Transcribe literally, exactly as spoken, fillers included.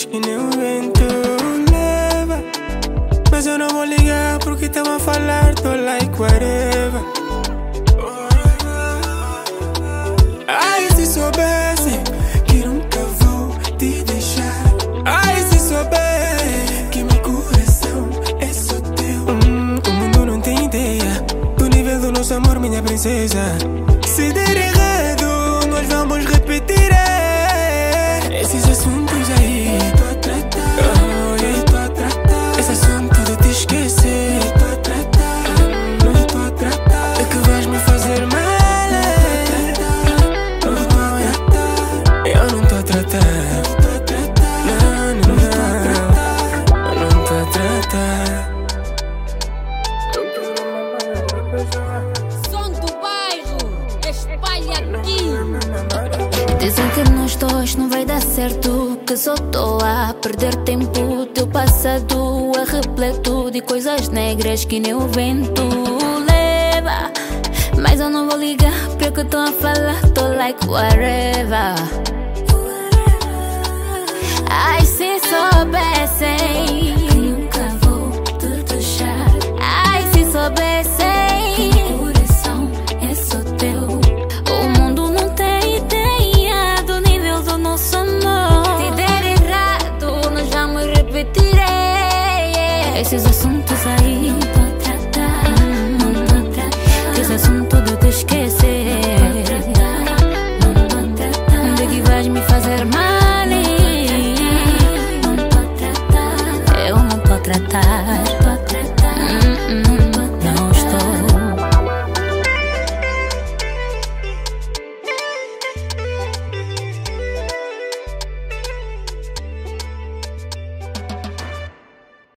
negras que nem o vento leva. Mas eu não vou ligar porque tão a falar, tô like whatever. Ai, se soubesse que nunca vou te deixar. Ai, se souber que meu coração é só teu. hum, O mundo não tem ideia do nível do nosso amor, minha princesa. Se der errado, nós vamos repetir é. Esses assuntos aí tô a tratar, oh, yeah, tô a tratar. Esse assunto de te esquecer tô a tratar, não tô a tratar. É que vais me fazer mal. Eu não tô a tratar, não, não, não, eu não tô a tratar. Som do bairro, espalha aqui. Dizem que nós dois não vai dar certo, que só tô a perder tempo. Teu passado é repleto de coisas negras que nem o vento leva. Mas eu não vou ligar porque eu tô a falar, tô like whatever. Ai, se soubessem que nunca vou te deixar. Ai, se soubessem que meu coração é só teu. O mundo não tem ideia do nível do nosso amor. Se der errado, nós vamos repetir é. Esses assuntos aí não tô a tratar, não tô a tratar. Esse assunto de te esquecer não tô a tratar. De que vais me fazer mal. Tratar